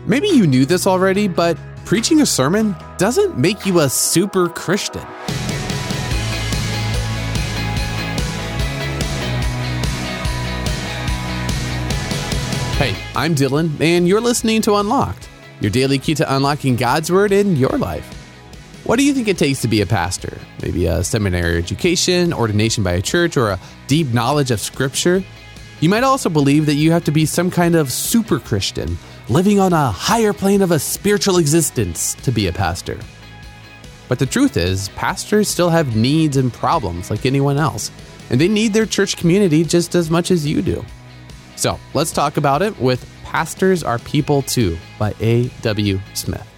Maybe you knew this already, but preaching a sermon doesn't make you a super Christian. Hey, I'm Dylan, and you're listening to Unlocked, your daily key to unlocking God's Word in your life. What do you think it takes to be a pastor? Maybe a seminary education, ordination by a church, or a deep knowledge of Scripture? You might also believe that you have to be some kind of super Christian, living on a higher plane of a spiritual existence to be a pastor. But the truth is, pastors still have needs and problems like anyone else, and they need their church community just as much as you do. So let's talk about it with Pastors Are People Too by A.W. Smith.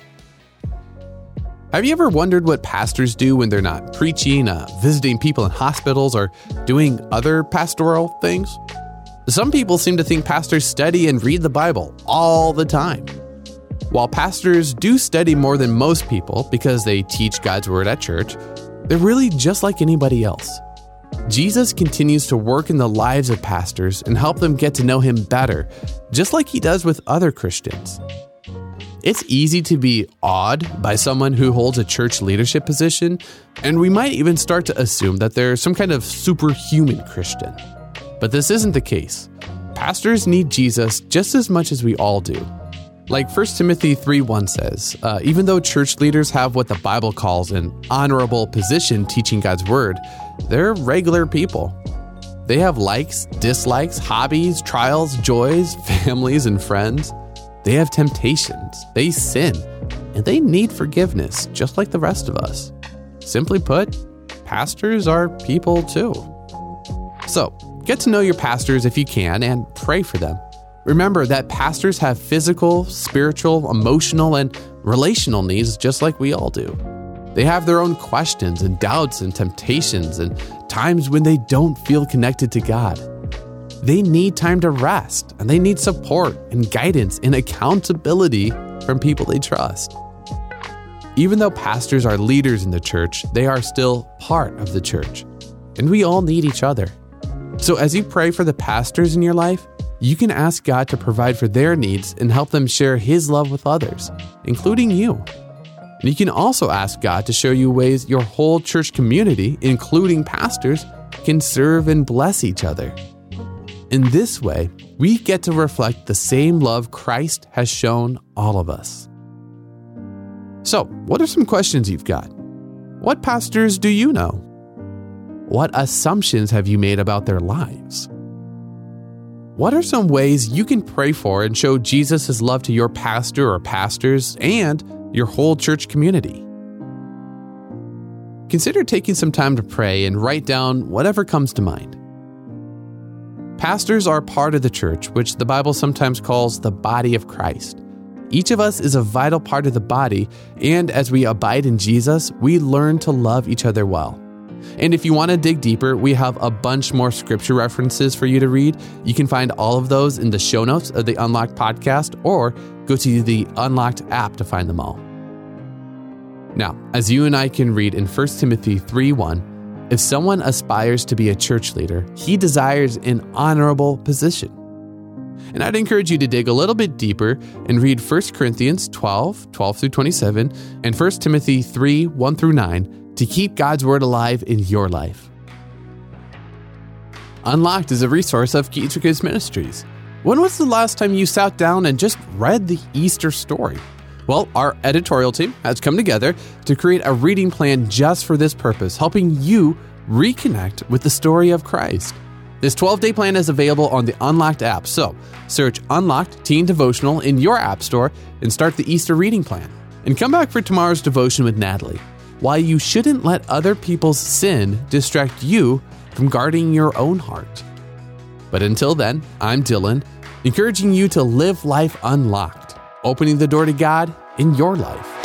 Have you ever wondered what pastors do when they're not preaching, visiting people in hospitals, or doing other pastoral things? Some people seem to think pastors study and read the Bible all the time. While pastors do study more than most people because they teach God's Word at church, they're really just like anybody else. Jesus continues to work in the lives of pastors and help them get to know Him better, just like He does with other Christians. It's easy to be awed by someone who holds a church leadership position, and we might even start to assume that they're some kind of superhuman Christian. But this isn't the case. Pastors need Jesus just as much as we all do. Like 1 Timothy 3:1 says, even though church leaders have what the Bible calls an honorable position teaching God's Word, they're regular people. They have likes, dislikes, hobbies, trials, joys, families, and friends. They have temptations, they sin, and they need forgiveness just like the rest of us. Simply put, pastors are people too. So, get to know your pastors if you can and pray for them. Remember that pastors have physical, spiritual, emotional, and relational needs just like we all do. They have their own questions and doubts and temptations and times when they don't feel connected to God. They need time to rest, and they need support and guidance and accountability from people they trust. Even though pastors are leaders in the church, they are still part of the church, and we all need each other. So as you pray for the pastors in your life, you can ask God to provide for their needs and help them share His love with others, including you. And you can also ask God to show you ways your whole church community, including pastors, can serve and bless each other. In this way, we get to reflect the same love Christ has shown all of us. So, what are some questions you've got? What pastors do you know? What assumptions have you made about their lives? What are some ways you can pray for and show Jesus' love to your pastor or pastors and your whole church community? Consider taking some time to pray and write down whatever comes to mind. Pastors are part of the church, which the Bible sometimes calls the body of Christ. Each of us is a vital part of the body, and as we abide in Jesus, we learn to love each other well. And if you want to dig deeper, we have a bunch more scripture references for you to read. You can find all of those in the show notes of the Unlocked podcast, or go to the Unlocked app to find them all. Now, as you and I can read in 1 Timothy 3:1, if someone aspires to be a church leader, he desires an honorable position. And I'd encourage you to dig a little bit deeper and read 1 Corinthians 12 through 27, and 1 Timothy 3:1 through 9 to keep God's Word alive in your life. Unlocked is a resource of Keys for Kids Ministries. When was the last time you sat down and just read the Easter story? Well, our editorial team has come together to create a reading plan just for this purpose, helping you reconnect with the story of Christ. This 12-day plan is available on the Unlocked app, so search Unlocked Teen Devotional in your app store and start the Easter reading plan. And come back for tomorrow's devotion with Natalie, why you shouldn't let other people's sin distract you from guarding your own heart. But until then, I'm Dylan, encouraging you to live life unlocked, opening the door to God in your life.